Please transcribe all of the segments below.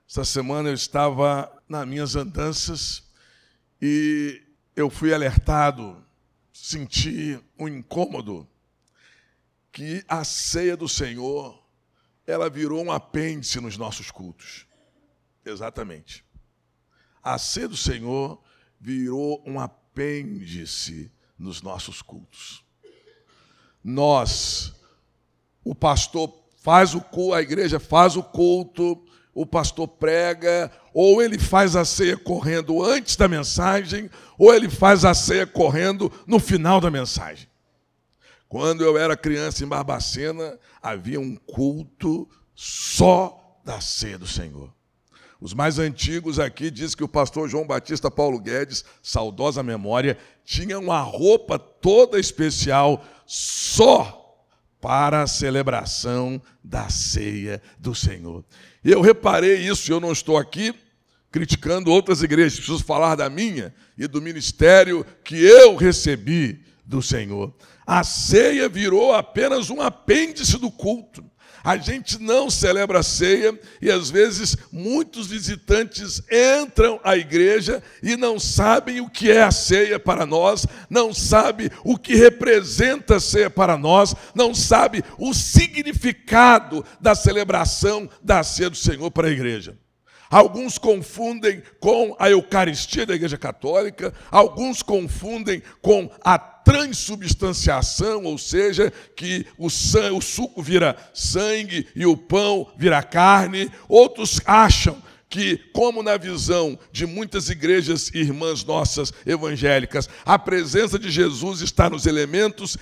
Essa semana eu estava nas minhas andanças e eu fui alertado, senti um incômodo, que a ceia do Senhor, ela virou um apêndice nos nossos cultos. Exatamente. A ceia do Senhor virou um apêndice nos nossos cultos. O pastor faz o culto, a igreja faz o culto, o pastor prega, ou ele faz a ceia correndo antes da mensagem, ou ele faz a ceia correndo no final da mensagem. Quando eu era criança em Barbacena, havia um culto só da ceia do Senhor. Os mais antigos aqui dizem que o pastor João Batista Paulo Guedes, saudosa memória, tinha uma roupa toda especial só para a celebração da ceia do Senhor. E eu reparei isso, eu não estou aqui criticando outras igrejas, preciso falar da minha e do ministério que eu recebi do Senhor. A ceia virou apenas um apêndice do culto. A gente não celebra a ceia e, às vezes, muitos visitantes entram à igreja e não sabem o que é a ceia para nós, não sabem o que representa a ceia para nós, não sabem o significado da celebração da ceia do Senhor para a igreja. Alguns confundem com a Eucaristia da Igreja Católica, alguns confundem com a transubstanciação, ou seja, que o suco vira sangue e o pão vira carne. Outros acham que, como na visão de muitas igrejas irmãs nossas evangélicas, a presença de Jesus está nos elementos,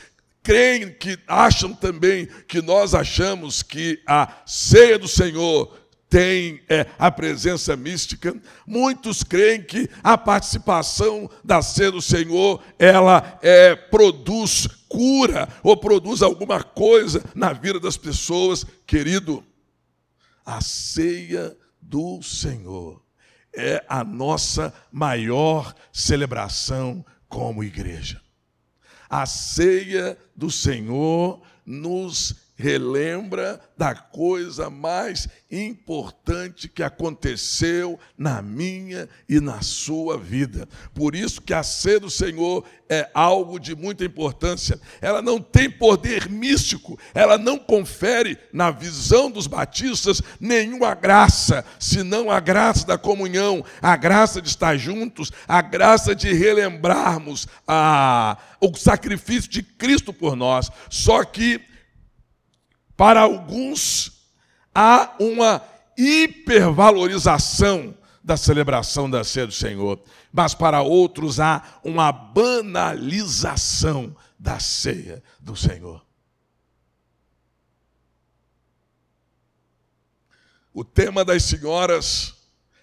acham também que nós achamos que a ceia do Senhor tem a presença mística. Muitos creem que a participação da ceia do Senhor, ela produz cura ou produz alguma coisa na vida das pessoas. Querido, a ceia do Senhor é a nossa maior celebração como igreja. A ceia do Senhor nos relembra da coisa mais importante que aconteceu na minha e na sua vida. Por isso que a ceia do Senhor é algo de muita importância. Ela não tem poder místico, ela não confere na visão dos batistas nenhuma graça, senão a graça da comunhão, a graça de estar juntos, a graça de relembrarmos o sacrifício de Cristo por nós. Só que para alguns, há uma hipervalorização da celebração da ceia do Senhor, mas para outros há uma banalização da ceia do Senhor. O tema das senhoras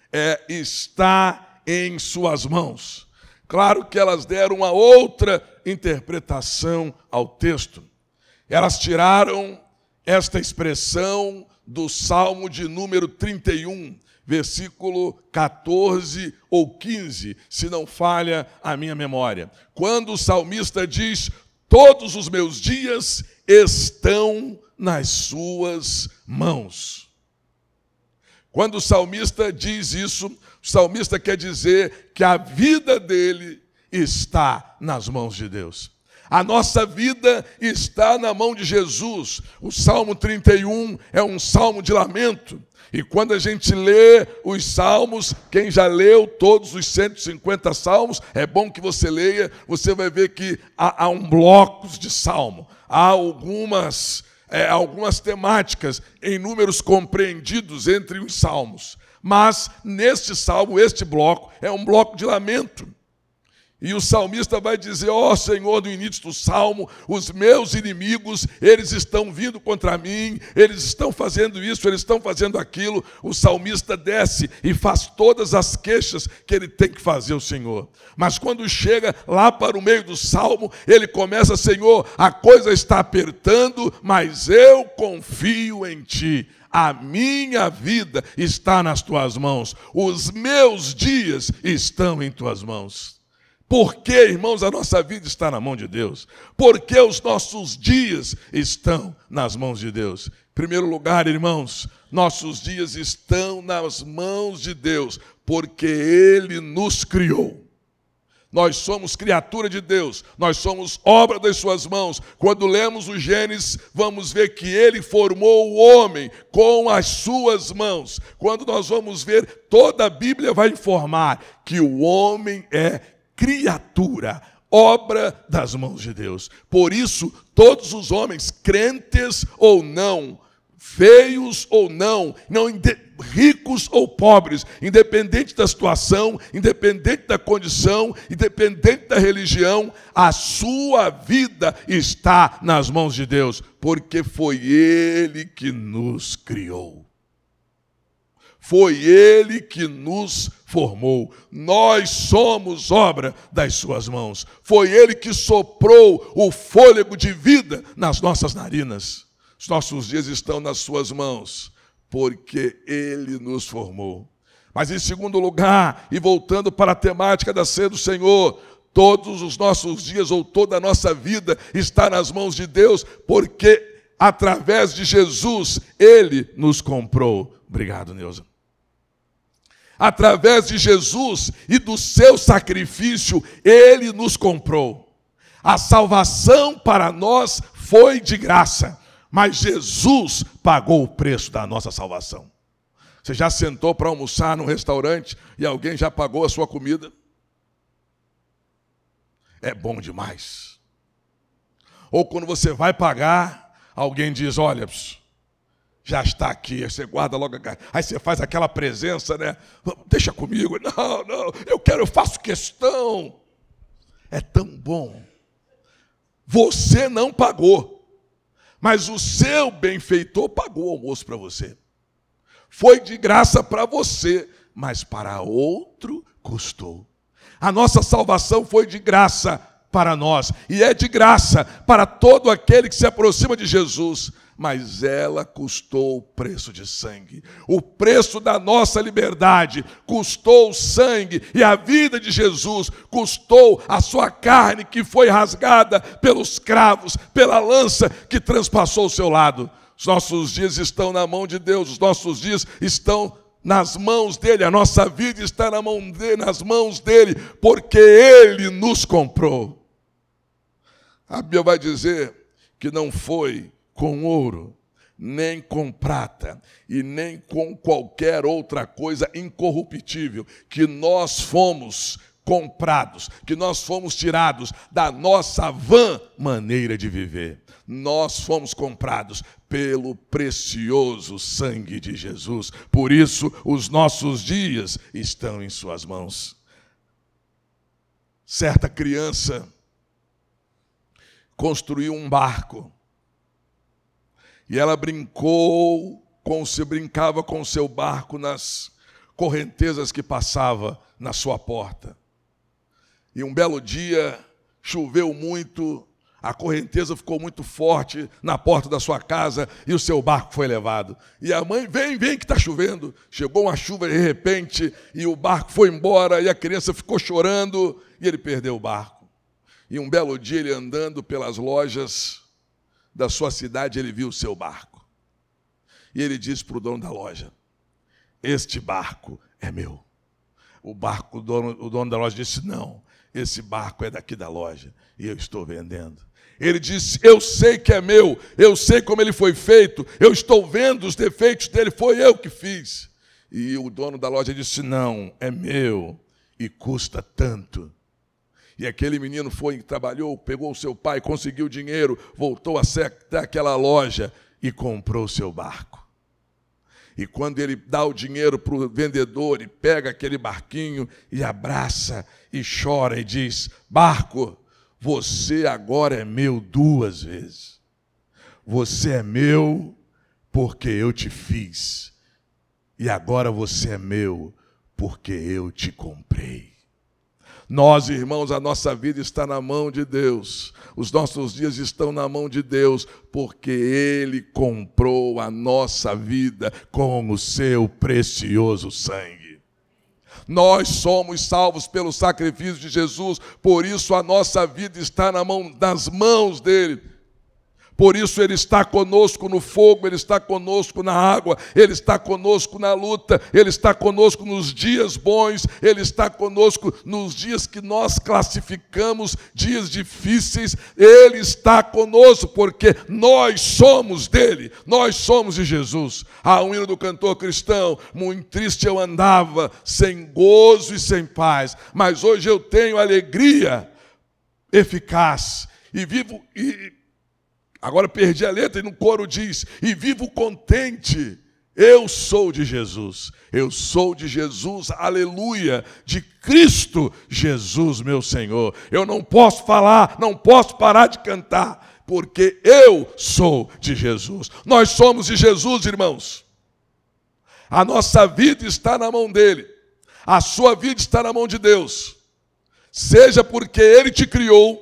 está em suas mãos. Claro que elas deram uma outra interpretação ao texto. Elas tiraram esta expressão do Salmo de número 31, versículo 14 ou 15, se não falha a minha memória. Quando o salmista diz: todos os meus dias estão nas suas mãos. Quando o salmista diz isso, o salmista quer dizer que a vida dele está nas mãos de Deus. A nossa vida está na mão de Jesus. O Salmo 31 é um salmo de lamento. E quando a gente lê os salmos, quem já leu todos os 150 salmos, é bom que você leia, você vai ver que há um bloco de salmo. Há algumas temáticas em números compreendidos entre os salmos. Mas neste salmo, este bloco, é um bloco de lamento. E o salmista vai dizer: ó Senhor, no início do salmo, os meus inimigos, eles estão vindo contra mim, eles estão fazendo isso, eles estão fazendo aquilo. O salmista desce e faz todas as queixas que ele tem que fazer ao Senhor. Mas quando chega lá para o meio do salmo, ele começa: Senhor, a coisa está apertando, mas eu confio em Ti. A minha vida está nas Tuas mãos, os meus dias estão em Tuas mãos. Por que, irmãos, a nossa vida está na mão de Deus? Por que os nossos dias estão nas mãos de Deus? primeiro lugar, irmãos, nossos dias estão nas mãos de Deus, porque Ele nos criou. Nós somos criatura de Deus, nós somos obra das suas mãos. Quando lemos o Gênesis, vamos ver que Ele formou o homem com as suas mãos. Quando nós vamos ver, toda a Bíblia vai informar que o homem é criatura, obra das mãos de Deus. Por isso, todos os homens, crentes ou não, feios ou não, ricos ou pobres, independente da situação, independente da condição, independente da religião, a sua vida está nas mãos de Deus, porque foi Ele que nos criou. Foi Ele que nos formou. Nós somos obra das suas mãos. Foi Ele que soprou o fôlego de vida nas nossas narinas. Os nossos dias estão nas suas mãos, porque Ele nos formou. Mas em segundo lugar, e voltando para a temática da ceia do Senhor, todos os nossos dias ou toda a nossa vida está nas mãos de Deus, porque através de Jesus, Ele nos comprou. Obrigado, Neuza. Através de Jesus e do seu sacrifício, Ele nos comprou. A salvação para nós foi de graça, mas Jesus pagou o preço da nossa salvação. Você já sentou para almoçar num restaurante e alguém já pagou a sua comida? É bom demais. Ou quando você vai pagar, alguém diz, olha, já está aqui, aí você guarda logo a carne. Aí você faz aquela presença, né? Deixa comigo. Não, eu faço questão. É tão bom. Você não pagou, mas o seu benfeitor pagou o almoço para você. Foi de graça para você, mas para outro custou. A nossa salvação foi de graça para nós, e é de graça para todo aquele que se aproxima de Jesus, mas ela custou o preço de sangue. O preço da nossa liberdade custou o sangue, e a vida de Jesus custou a sua carne que foi rasgada pelos cravos, pela lança que transpassou o seu lado. Os nossos dias estão na mão de Deus, os nossos dias estão nas mãos dele, a nossa vida está nas mãos dele, porque ele nos comprou. A Bíblia vai dizer que não foi com ouro, nem com prata, e nem com qualquer outra coisa incorruptível, que nós fomos comprados, que nós fomos tirados da nossa vã maneira de viver. Nós fomos comprados pelo precioso sangue de Jesus. Por isso, os nossos dias estão em suas mãos. Certa criança construiu um barco. E ela brincava com o seu barco nas correntezas que passava na sua porta. E um belo dia, choveu muito, a correnteza ficou muito forte na porta da sua casa e o seu barco foi levado. E a mãe, vem que está chovendo. Chegou uma chuva de repente e o barco foi embora e a criança ficou chorando e ele perdeu o barco. E um belo dia, ele andando pelas lojas da sua cidade, ele viu o seu barco. E ele disse para o dono da loja, este barco é meu. O dono da loja disse, não, esse barco é daqui da loja e eu estou vendendo. Ele disse, eu sei que é meu, eu sei como ele foi feito, eu estou vendo os defeitos dele, foi eu que fiz. E o dono da loja disse, não, é meu e custa tanto. E aquele menino foi, trabalhou, pegou o seu pai, conseguiu dinheiro, voltou até aquela loja e comprou o seu barco. E quando ele dá o dinheiro para o vendedor e pega aquele barquinho e abraça e chora e diz, barco, você agora é meu 2 vezes. Você é meu porque eu te fiz. E agora você é meu porque eu te comprei. Nós, irmãos, a nossa vida está na mão de Deus. Os nossos dias estão na mão de Deus, porque Ele comprou a nossa vida com o seu precioso sangue. Nós somos salvos pelo sacrifício de Jesus, por isso a nossa vida está nas mãos dEle. Por isso Ele está conosco no fogo, Ele está conosco na água, Ele está conosco na luta, Ele está conosco nos dias bons, Ele está conosco nos dias que nós classificamos dias difíceis. Ele está conosco porque nós somos dele, nós somos de Jesus. Há um hino do cantor cristão: muito triste eu andava, sem gozo e sem paz, mas hoje eu tenho alegria eficaz e vivo... Agora perdi a letra e no coro diz: e vivo contente, eu sou de Jesus, eu sou de Jesus, aleluia, de Cristo Jesus, meu Senhor. Eu não posso falar, não posso parar de cantar, porque eu sou de Jesus. Nós somos de Jesus, irmãos. A nossa vida está na mão dele, a sua vida está na mão de Deus, seja porque ele te criou.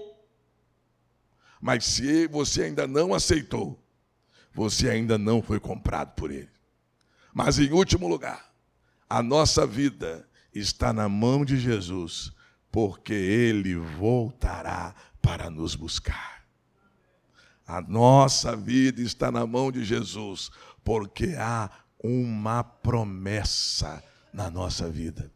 Mas se você ainda não aceitou, você ainda não foi comprado por ele. Mas em último lugar, a nossa vida está na mão de Jesus, porque ele voltará para nos buscar. A nossa vida está na mão de Jesus, porque há uma promessa na nossa vida.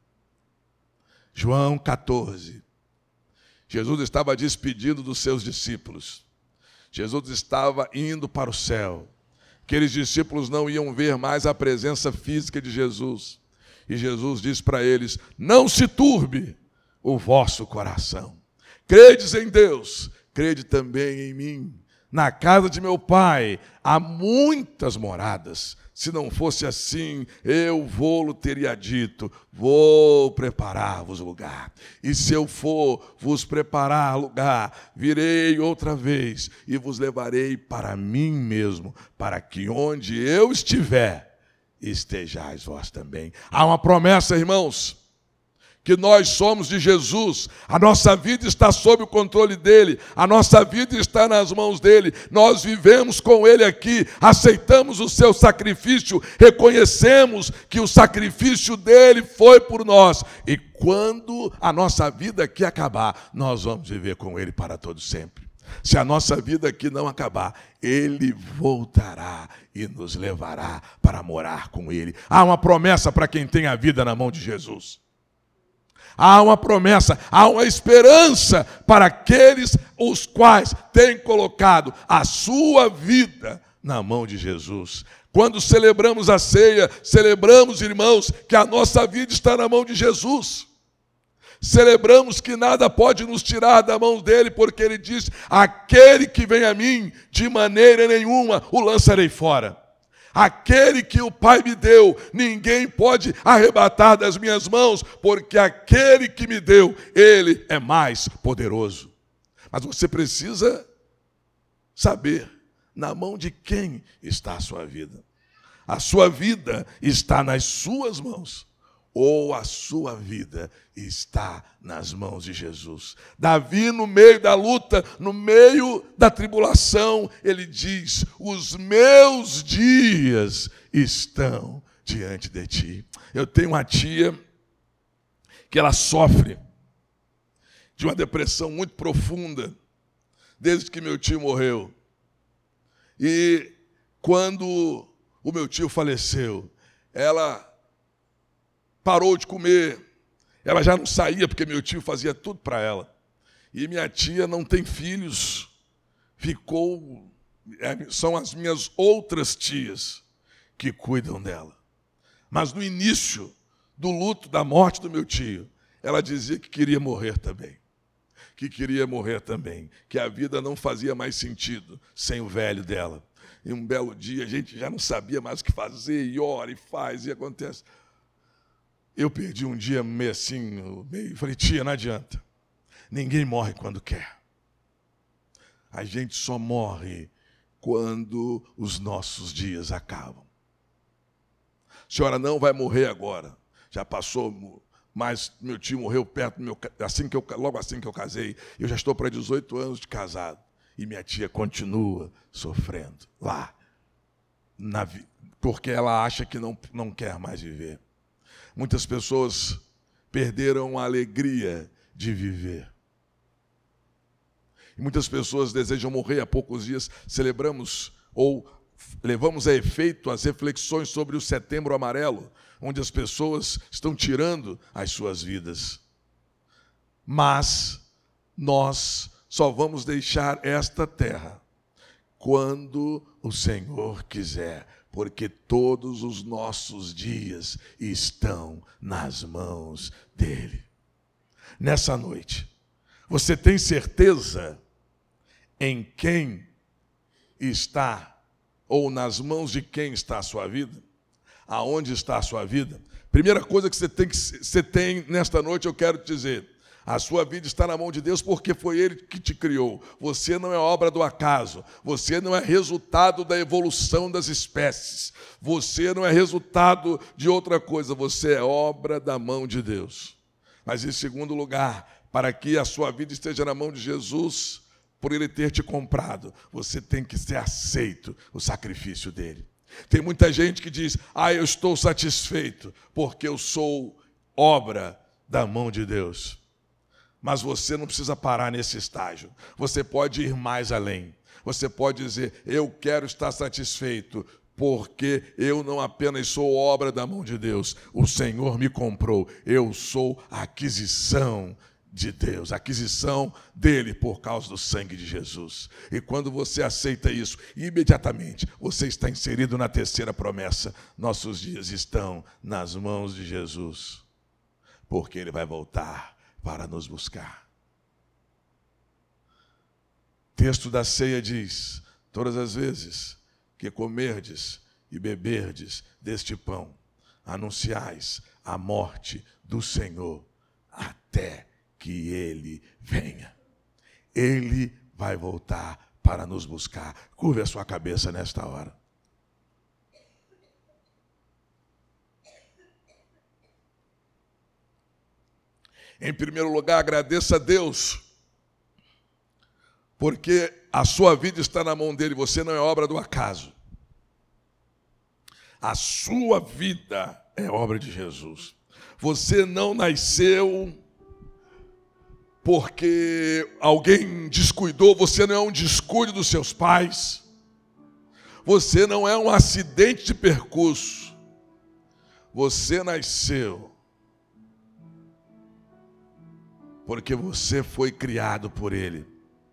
João 14. Jesus estava despedindo dos seus discípulos. Jesus estava indo para o céu. Aqueles discípulos não iam ver mais a presença física de Jesus. E Jesus disse para eles: não se turbe o vosso coração. Credes em Deus, crede também em mim. Na casa de meu Pai há muitas moradas. Se não fosse assim, eu vou-lo teria dito: vou preparar-vos lugar. E se eu for vos preparar lugar, virei outra vez e vos levarei para mim mesmo, para que onde eu estiver, estejais vós também. Há uma promessa, irmãos, que nós somos de Jesus, a nossa vida está sob o controle dele, a nossa vida está nas mãos dele, nós vivemos com ele aqui, aceitamos o seu sacrifício, reconhecemos que o sacrifício dele foi por nós, e quando a nossa vida aqui acabar, nós vamos viver com ele para todo sempre. Se a nossa vida aqui não acabar, ele voltará e nos levará para morar com ele. Há uma promessa para quem tem a vida na mão de Jesus. Há uma promessa, há uma esperança para aqueles os quais têm colocado a sua vida na mão de Jesus. Quando celebramos a ceia, celebramos, irmãos, que a nossa vida está na mão de Jesus. Celebramos que nada pode nos tirar da mão dele, porque ele diz: aquele que vem a mim, de maneira nenhuma o lançarei fora. Aquele que o Pai me deu, ninguém pode arrebatar das minhas mãos, porque aquele que me deu, ele é mais poderoso. Mas você precisa saber na mão de quem está a sua vida. A sua vida está nas suas mãos, ou a sua vida está nas mãos de Jesus. Davi, no meio da luta, no meio da tribulação, ele diz: os meus dias estão diante de ti. Eu tenho uma tia que ela sofre de uma depressão muito profunda desde que meu tio morreu. E quando o meu tio faleceu, ela parou de comer, ela já não saía porque meu tio fazia tudo para ela. E minha tia não tem filhos, são as minhas outras tias que cuidam dela. Mas no início do luto da morte do meu tio, ela dizia que queria morrer também. Que a vida não fazia mais sentido sem o velho dela. E um belo dia a gente já não sabia mais o que fazer, e ora, e faz, e acontece. Eu perdi um dia meio assim, falei: tia, não adianta. Ninguém morre quando quer. A gente só morre quando os nossos dias acabam. A senhora não vai morrer agora. Já passou, mas meu tio morreu perto do logo assim que eu casei. Eu já estou para 18 anos de casado. E minha tia continua sofrendo lá, porque ela acha que não quer mais viver. Muitas pessoas perderam a alegria de viver. Muitas pessoas desejam morrer. Há poucos dias celebramos ou levamos a efeito as reflexões sobre o Setembro Amarelo, onde as pessoas estão tirando as suas vidas. Mas nós só vamos deixar esta terra quando o Senhor quiser, porque todos os nossos dias estão nas mãos dele. Nessa noite, você tem certeza em quem está, ou nas mãos de quem está a sua vida? Aonde está a sua vida? Primeira coisa que você tem nesta noite, eu quero te dizer: a sua vida está na mão de Deus porque foi Ele que te criou. Você não é obra do acaso. Você não é resultado da evolução das espécies. Você não é resultado de outra coisa. Você é obra da mão de Deus. Mas em segundo lugar, para que a sua vida esteja na mão de Jesus, por Ele ter te comprado, você tem que ser aceito o sacrifício dele. Tem muita gente que diz: eu estou satisfeito porque eu sou obra da mão de Deus. Mas você não precisa parar nesse estágio. Você pode ir mais além. Você pode dizer: eu quero estar satisfeito, porque eu não apenas sou obra da mão de Deus, o Senhor me comprou. Eu sou a aquisição de Deus, a aquisição dele por causa do sangue de Jesus. E quando você aceita isso, imediatamente você está inserido na terceira promessa: nossos dias estão nas mãos de Jesus, porque ele vai voltar para nos buscar. O texto da ceia diz: todas as vezes que comerdes e beberdes deste pão, anunciais a morte do Senhor até que ele venha. Ele vai voltar para nos buscar. Curve a sua cabeça nesta hora. Em primeiro lugar, agradeça a Deus, porque a sua vida está na mão dele. Você não é obra do acaso. A sua vida é obra de Jesus. Você não nasceu porque alguém descuidou. Você não é um descuido dos seus pais. Você não é um acidente de percurso. Você nasceu porque você foi criado por ele.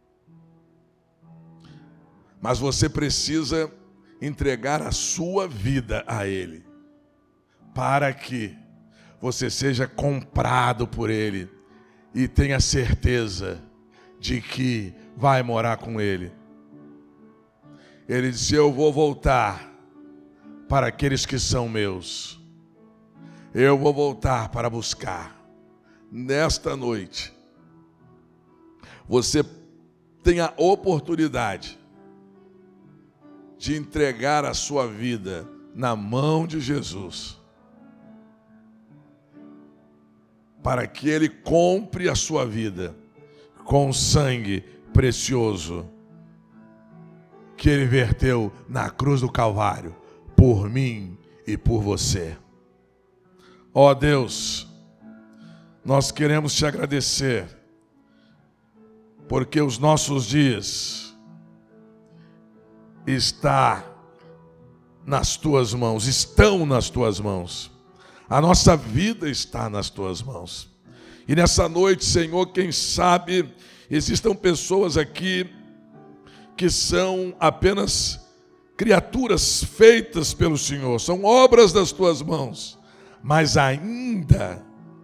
Mas você precisa entregar a sua vida a ele, para que você seja comprado por ele e tenha certeza de que vai morar com ele. Ele disse: eu vou voltar para aqueles que são meus. Eu vou voltar para buscar. Nesta noite, você tem a oportunidade de entregar a sua vida na mão de Jesus, para que ele compre a sua vida com o sangue precioso que ele verteu na cruz do Calvário, por mim e por você. Ó Deus, nós queremos te agradecer, porque os nossos dias estão nas tuas mãos. A nossa vida está nas tuas mãos. E nessa noite, Senhor, quem sabe existam pessoas aqui que são apenas criaturas feitas pelo Senhor, são obras das tuas mãos, mas ainda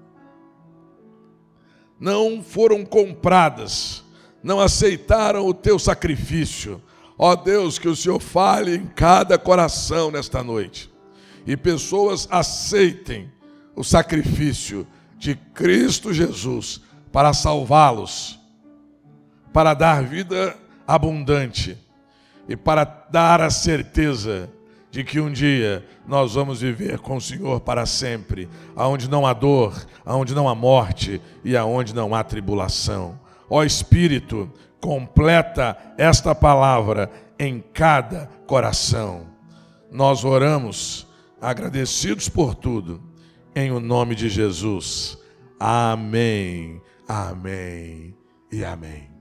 não foram compradas, não aceitaram o teu sacrifício. Ó Deus, que o Senhor fale em cada coração nesta noite, e pessoas aceitem o sacrifício de Cristo Jesus para salvá-los, para dar vida abundante e para dar a certeza de que um dia nós vamos viver com o Senhor para sempre, aonde não há dor, aonde não há morte e aonde não há tribulação. Ó Espírito, completa esta palavra em cada coração. Nós oramos agradecidos por tudo, em o nome de Jesus. Amém, amém e amém.